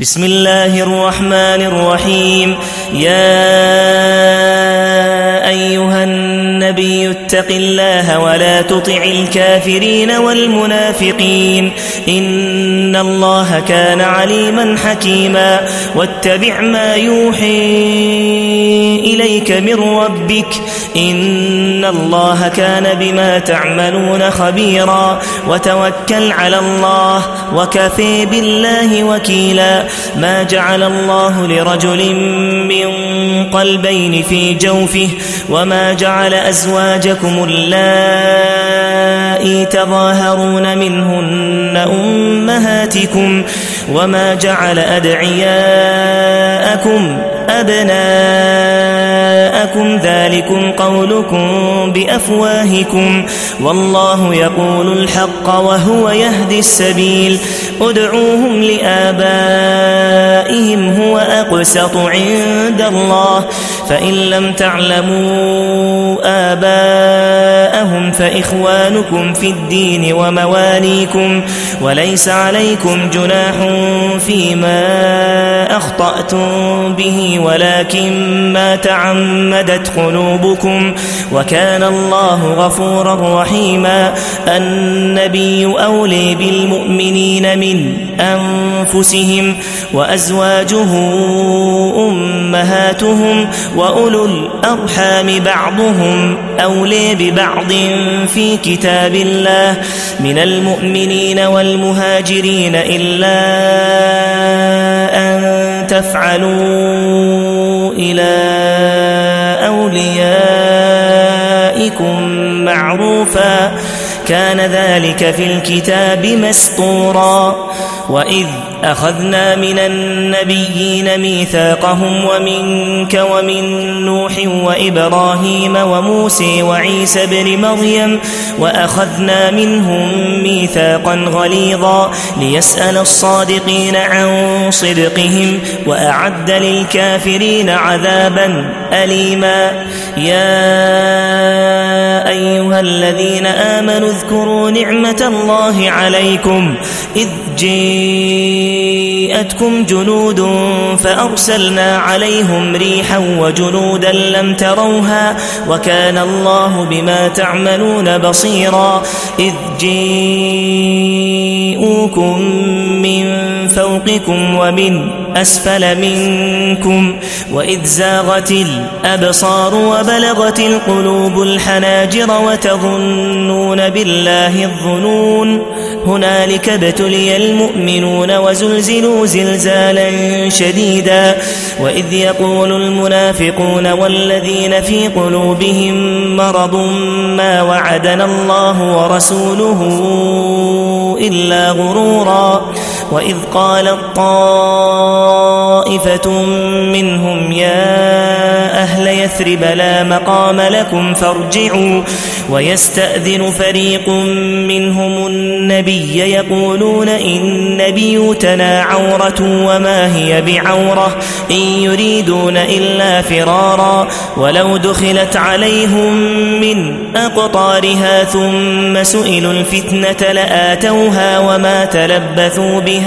بسم الله الرحمن الرحيم. يا أيها النبي اتق الله ولا تطع الكافرين والمنافقين إن الله كان عليما حكيما. واتبع ما يوحي إليك من ربك إن الله كان بما تعملون خبيرا. وتوكل على الله وكفى بالله وكيلا. ما جعل الله لرجل من قلبين في جوفه وما جعل أزواجكم اللائي تظاهرون منهن أمهاتكم وما جعل أدعياءكم أبناءكم ذلكم قولكم بأفواهكم والله يقول الحق وهو يهدي السبيل. ادعوهم لآبائهم هو أقسط عند الله فإن لم تعلموا آباءهم فإخوانكم في الدين ومواليكم وليس عليكم جناح فيما أخطأتم به ولكن ما تعمدت قلوبكم وكان الله غفورا رحيما. النبي أولي بالمؤمنين من أنفسهم وأزواجه أمهاتهم وأولو الأرحام بعضهم أولي ببعض في كتاب الله من المؤمنين والمهاجرين إلا أن تفعلوا إلى أوليائكم معروفا كان ذلك في الكتاب مسطورا. وإذ أخذنا من النبيين ميثاقهم ومنك ومن نوح وإبراهيم وموسى وعيسى بن مريم وأخذنا منهم ميثاقا غليظا ليسأل الصادقين عن صدقهم وأعد للكافرين عذابا أليما. يا أيها الذين آمنوا اذكروا نعمة الله عليكم إذ جاءتكم جنود فأرسلنا عليهم ريحا وجنودا لم تروها وكان الله بما تعملون بصيرا. إذ جاءوكم من فوقكم ومن أسفل منكم وإذ زاغت الأبصار وبلغت القلوب الحناجر وتظنون بالله الظنون هنالك ابتلي المؤمنون وزلزلوا زلزالا شديدا. وإذ يقول المنافقون والذين في قلوبهم مرض ما وعدنا الله ورسوله إلا غرورا. وإذ قالت طائفة منهم يا أهل يثرب لا مقام لكم فارجعوا ويستأذن فريق منهم النبي يقولون إن بيوتنا عورة وما هي بعورة إن يريدون إلا فرارا. ولو دخلت عليهم من أقطارها ثم سئلوا الفتنة لآتوها وما تلبثوا بها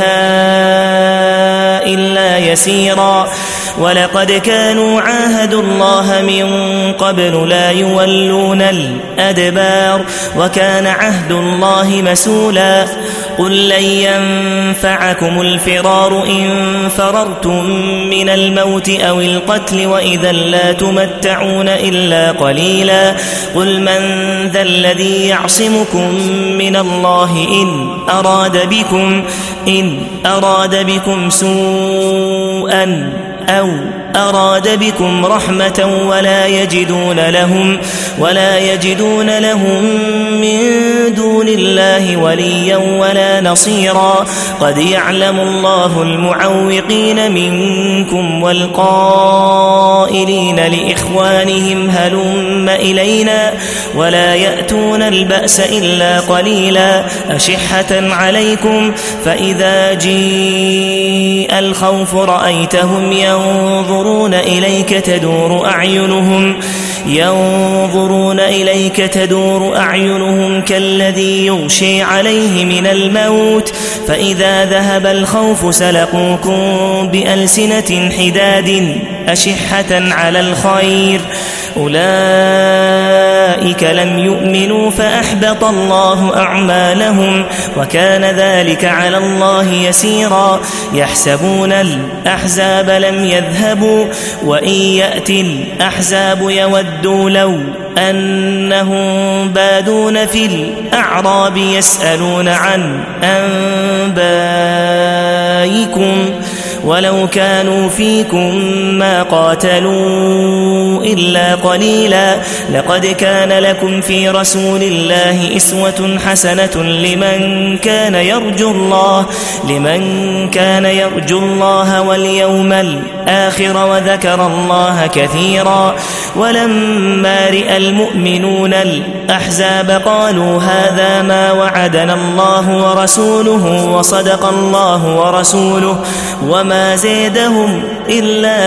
إلا يسيرا. ولقد كانوا عاهدوا الله من قبل لا يولون الأدبار وكان عهد الله مسؤولا. قل لن ينفعكم الفرار إن فررتم من الموت أو القتل وإذا لا تمتعون إلا قليلا. قل من ذا الذي يعصمكم من الله إن أراد بكم سوءا أو أراد بكم رحمة ولا يجدون لهم من دون الله وليا ولا نصيرا. قد يعلم الله المعوقين منكم والقائلين لإخوانهم هلم إلينا ولا يأتون البأس إلا قليلا أشحة عليكم فإذا جاء الخوف رأيتهم ينظرون إليك تدور أعينهم ينظرون إليك تدور أعينهم كالذي يغشي عليه من الموت فإذا ذهب الخوف سلقوكم بألسنة حداد أشحة على الخير أولئك لم يؤمنوا فأحبط الله أعمالهم وكان ذلك على الله يسيرا يحسبون الأحزاب لم يذهبوا وإن يأتي الأحزاب يودوا لو أنهم بادون في الأعراب يسألون عن أنبائكم ولو كانوا فيكم ما قاتلوا إلا قليلا لقد كان لكم في رسول الله أسوة حسنة لمن كان يرجو الله واليوم الآخر وذكر الله كثيرا ولما رأى المؤمنون الأحزاب قالوا هذا ما وعدنا الله ورسوله وصدق الله ورسوله وما زادهم إلا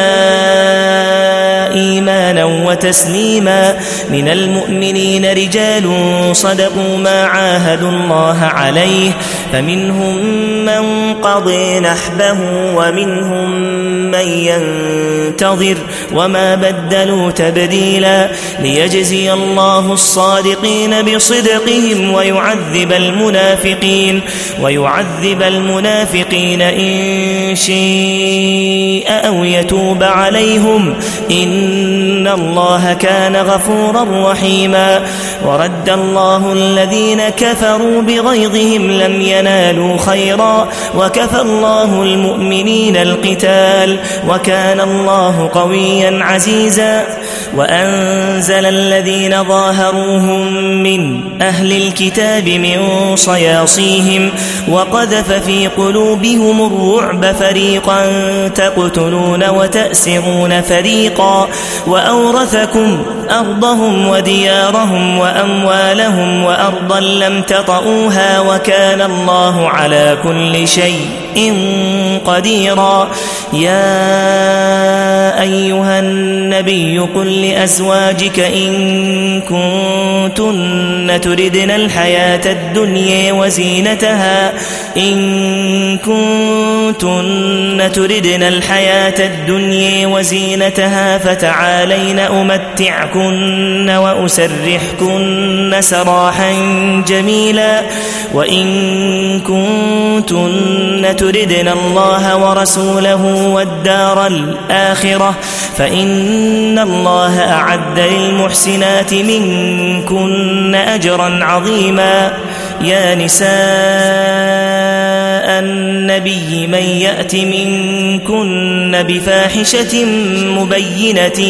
إيمانا وتسليما من المؤمنين رجال صدقوا ما عاهدوا الله عليه فمنهم من قضي نحبه ومنهم من ينتظر وما بدلوا تبديلا ليجزي الله الصادقين بصدقهم ويعذب المنافقين إن شاء أو يتوب عليهم إن الله كان غفورا رحيما ورد الله الذين كفروا بغيظهم لم ينالوا خيرا وكفى الله المؤمنين القتال وكان الله قويا عزيزا وأنزل الذين ظاهروهم من أهل الكتاب من صياصيهم وقذف في قلوبهم الرعب فريقا تقتلون وتأسرون فريقا وأورثكم أرضهم وديارهم وأموالهم وأرضا لم تطئوها وكان الله على كل شيء قديرا يا أيها النبي قل لأزواجك إن كنتن تردن الحياة الدنيا وزينتها فتعالين أمتعكن وأسرحكن سراحا جميلا وإن كنتن تردن الله ورسوله والدار الآخرة فإن الله أعد للمحسنات منكن أجرا عظيما يا نساء النبي من يأت منكن بفاحشة مبينة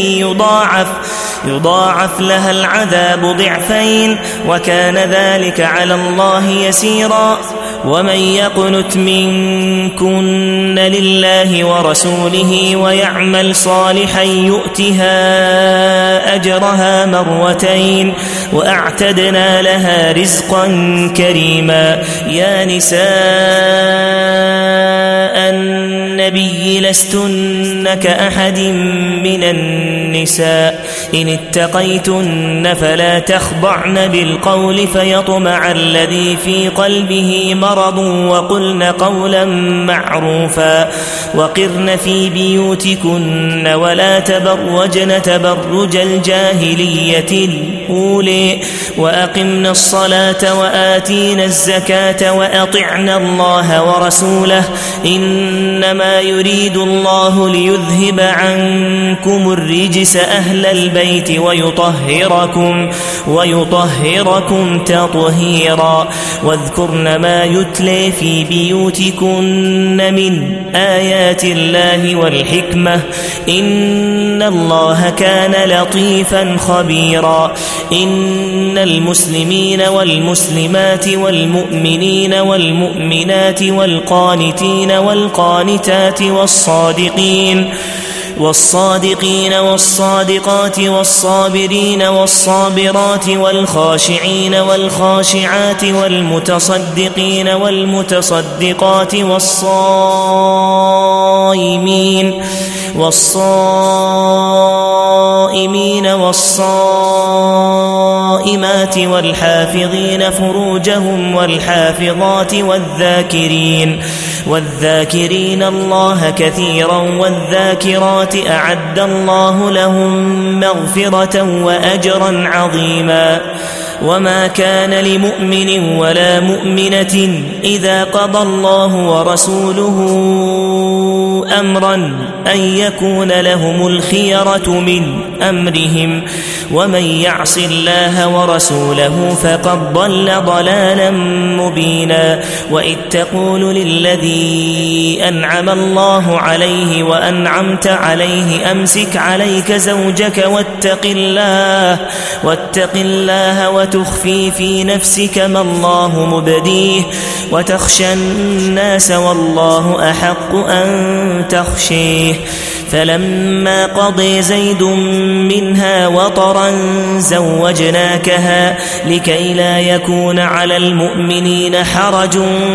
يضاعف لها العذاب ضعفين وكان ذلك على الله يسيرا ومن يقنت منكن لله ورسوله ويعمل صالحا يؤتها أجرها مرتين وأعتدنا لها رزقا كريما يا نساء النبي لستن كأحد من النساء إن اتقيتن فلا تخضعن بالقول فيطمع الذي في قلبه مرض وقلن قولا معروفا وقرن في بيوتكن ولا تبرجن تبرج الجاهلية الأولى وأقمنا الصلاة وآتينا الزكاة وأطعنا الله ورسوله إنما يريد الله ليذهب عنكم الرجس أهل البيت ويطهركم تطهيرا واذكرن ما يتلى في بيوتكن من آيات الله والحكمة إن الله كان لطيفا خبيرا إن المسلمين والمسلمات والمؤمنين والمؤمنات والقانتين والقانتات والصادقين والصادقات والصابرين والصابرات والخاشعين والخاشعات والمتصدقين والمتصدقات والصائمين والصائمات والحافظين فروجهم والحافظات والذاكرين الله كثيرا والذاكرات أعد الله لهم مغفرة وأجرا عظيما. وما كان لمؤمن ولا مؤمنة إذا قضى الله ورسوله أمرا أن يكون لهم الخيرة من أمرهم ومن يعص الله ورسوله فقد ضل ضلالا مبينا. وإذ تقول للذي أنعم الله عليه وأنعمت عليه أمسك عليك زوجك واتق الله وتخفي في نفسك ما الله مبديه وتخشى الناس والله أحق أن تخشيه. فلما قضي زيد منها وطرا زوجناكها لكي لا يكون على المؤمنين حرج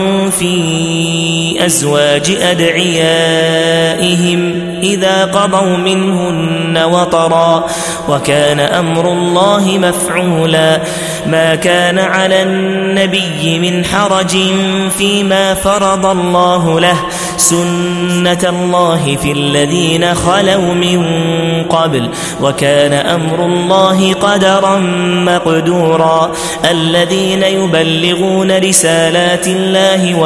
في أزواج أدعيائهم إذا قضوا منهن وطرا وكان أمر الله مفعولا. ما كان على النبي من حرج فيما فرض الله له سنة الله في الذين خلوا من قبل وكان أمر الله قدرا مقدورا. الذين يبلغون رسالات الله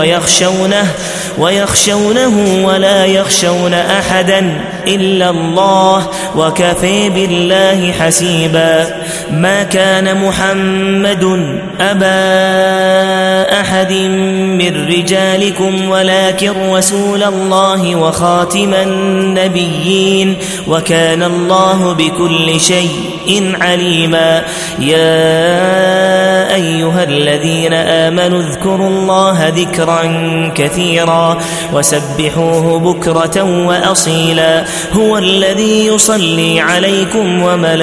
ويخشونه ولا يخشون أحدا إلا الله وكفى بالله حسيبا. ما كان محمد أبا أحد من رجالكم ولكن رسول الله وخاتم النبيين وكان الله بكل شيء عليما. يا أيها الذين آمنوا اذكروا الله ذكرا كثيرا وسبحوه بكرة وأصيلا. هو الذي يصلي عليكم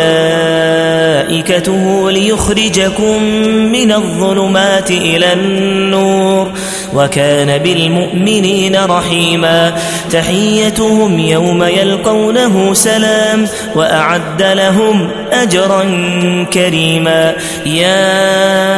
وملائكته ليخرجكم من الظلمات إلى النور وكان بالمؤمنين رحيما. تحيتهم يوم يلقونه سلام وأعد لهم أجرا كريما. يا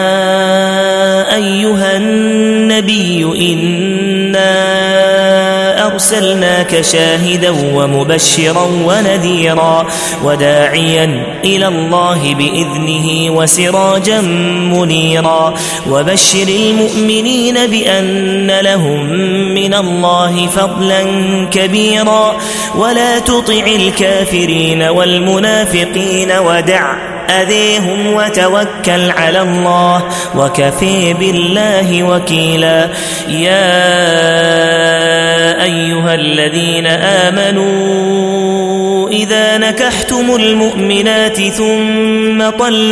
أيها النبي إنا أرسلناك شاهدا ومبشرا ونذيرا وداعيا إلى الله بإذنه وسراجا منيرا. وبشر المؤمنين بأن لهم من الله فضلا كبيرا ولا تطع الكافرين والمنافقين ودع أذيهم وتوكل على الله وكفى بالله وكيلا. يا أيها الذين آمنوا إذا نكحتم المؤمنات ثم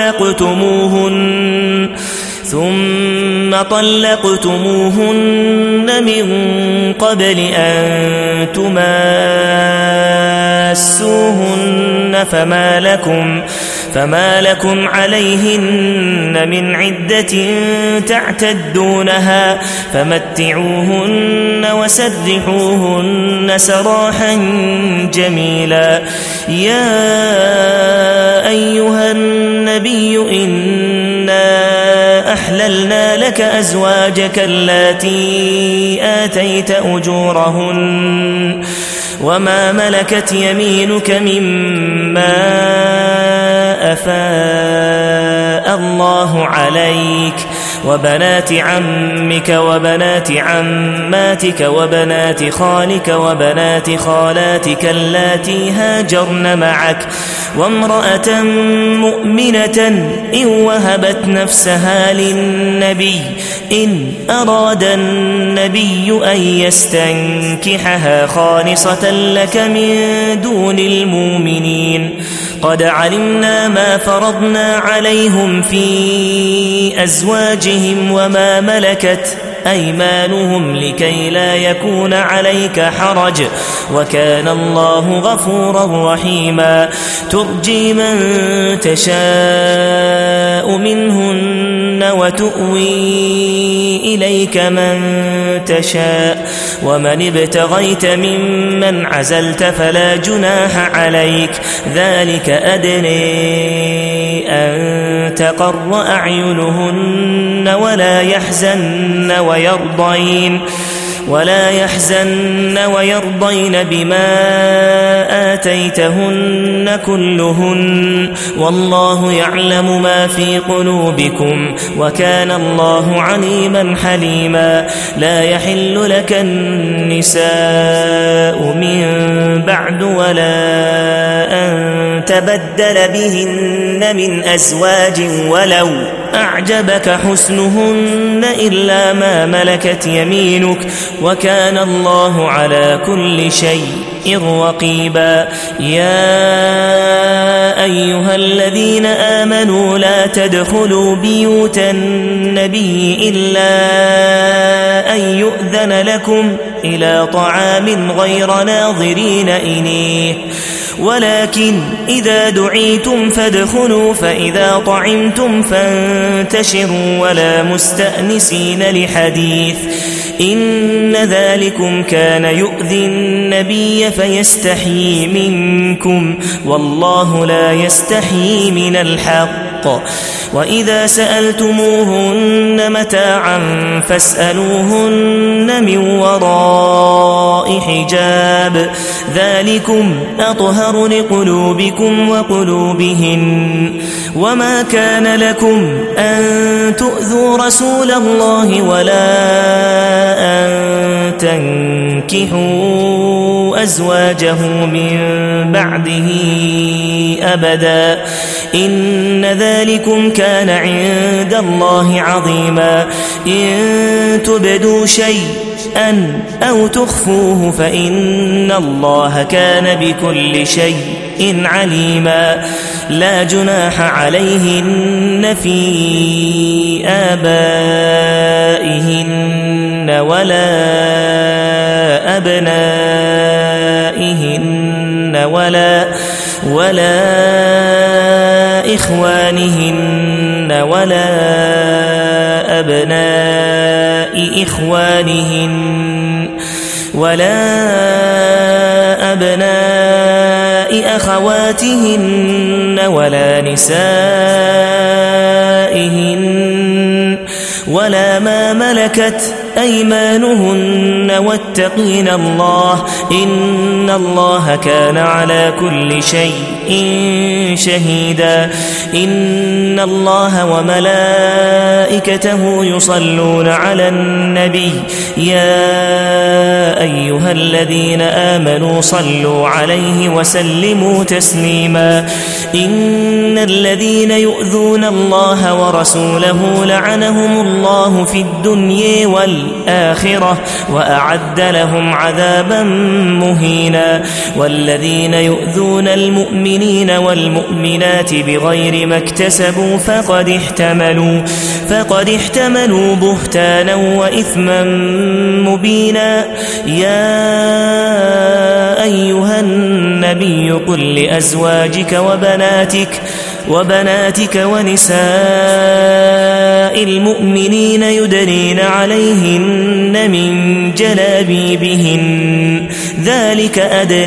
طلقتموهن من قبل أن تماسوهن فما لكم عليهن من عدة تعتدونها فمتعوهن وسرحوهن سراحا جميلا. يا أيها النبي إنا أحللنا لك أزواجك اللاتي آتيت أجورهن وما ملكت يمينك مما أفاء الله عليك وبنات عمك وبنات عماتك وبنات خالك وبنات خالاتك اللاتي هاجرن معك وامرأة مؤمنة إن وهبت نفسها للنبي إن أراد النبي أن يستنكحها خالصة لك من دون المؤمنين. قد علمنا ما فرضنا عليهم في أزواجهم أيمانهم لكي لا يكون عليك حرج وكان الله غفورا رحيما ترجي من تشاء منهن وتؤوي إليك من تشاء ومن ابتغيت ممن عزلت فلا جناح عليك ذلك أدني أن تقر أعينهن ولا يحزن ويرضين بما آتيتهن كلهن والله يعلم ما في قلوبكم وكان الله عليما حليما لا يحل لك النساء من بعد ولا أن تبدل بهن من أزواج ولو أعجبك حسنهن إلا ما ملكت يمينك وكان الله على كل شيء رقيبا يا أيها الذين آمنوا لا تدخلوا بيوت النبي إلا أن يؤذن لكم إلى طعام غير ناظرين إنيه ولكن إذا دعيتم فادخلوا فإذا طعمتم فانتشروا ولا مستأنسين لحديث إن ذلكم كان يؤذي النبي فيستحيي منكم والله لا يستحيي من الحق وإذا سألتموهن متاعا فاسألوهن من وراء حجاب ذلكم أطهر لقلوبكم وقلوبهن وما كان لكم أن تؤذوا رسول الله ولا أن تنكحوا أزواجه من بعده أبدا إن ذلكم كان عند الله عظيما إن تبدوا شيئا أو تخفوه فإن الله كان بكل شيء عليما لا جناح عليهن في آبائهن ولا أبنائهن ولا إخوانهن ولا أبناء إخوانهن ولا أبناء أخواتهن ولا نسائهن ولا ما ملكت أيمانهن واتقين الله إن الله كان على كل شيء شهيدا إن الله وملائكته يصلون على النبي يا أيها الذين آمنوا صلوا عليه وسلموا تسليما إن الذين يؤذون الله ورسوله لعنهم الله في الدنيا والآخرة وأعد لهم عذابا مهينا والذين يؤذون المؤمنين والمؤمنات بغير ما اكتسبوا فقد احتملوا بهتانا وإثما مبينا يا أيها النبي قل لأزواجك وبناتك ونساء المؤمنين يدنين عليهن من جلابيبهن ذلك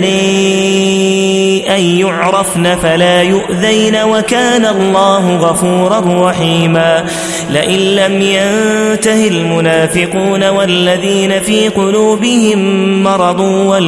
أدني أن يعرفن فلا يؤذين وكان الله غفورا رحيما لئن لم ينته المنافقون والذين في قلوبهم مرض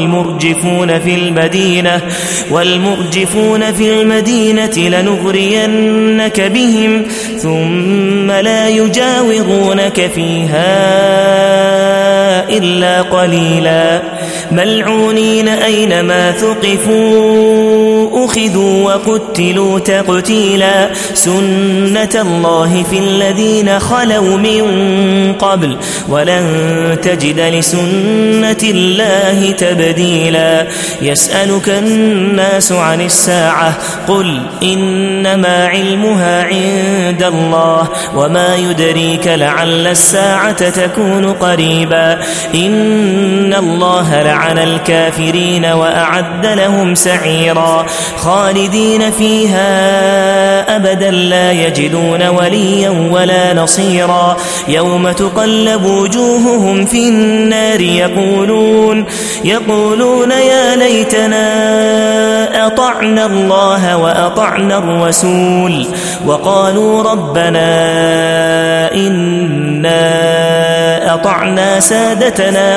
والمرجفون في المدينة لنغرينك بهم ثم لا يجاورونك فيها إلا قليلا ملعونين أينما ثقفوا أخذوا وقتلوا تقتيلا سنة الله في الذين خلوا من قبل ولن تجد لسنة الله تبديلا يسألك الناس عن الساعة قل إنما علمها عند الله وما يدريك لعل الساعة تكون قريبا إن الله لعن الكافرين وأعد لهم سعيرا خالدين فيها أبدا لا يجدون وليا ولا نصيرا يوم تقلب وجوههم في النار يقولون يا ليتنا أطعنا الله وأطعنا الرسول وقالوا ربنا إنا أطعنا سادتنا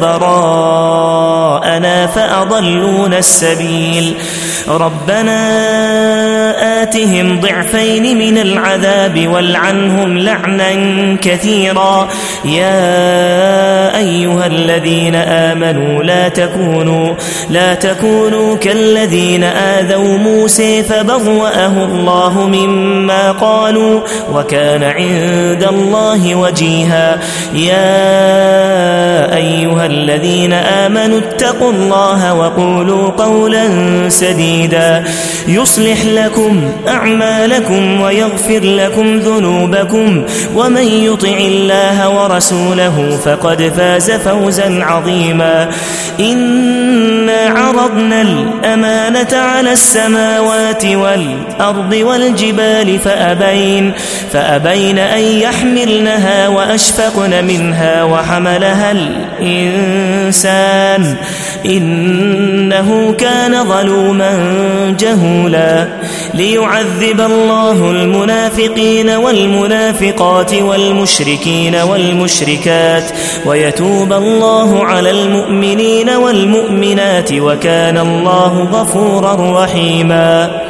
وكبراءنا فأضلونا السبيل ربنا آتهم ضعفين من العذاب والعنهم لعنا كثيرا يا أيها الذين آمنوا لا تكونوا كالذين آذوا موسى فبوأه الله مما قالوا وكان عند الله وجيها يا أيها الذين آمنوا اتقوا الله وقولوا قولا سديدا يصلح لكم أعمالكم ويغفر لكم ذنوبكم ومن يطع الله ورسوله فقد فاز فوزا عظيما إنا عرضنا الأمانة على السماوات والأرض والجبال فأبين أن يحملنها وأشفقن منها وحملها الإنسان إنه كان ظلوما جهولا ليعذب الله المنافقين والمنافقات والمشركين والمشركات ويتوب الله على المؤمنين والمؤمنات وكان الله غفورا رحيما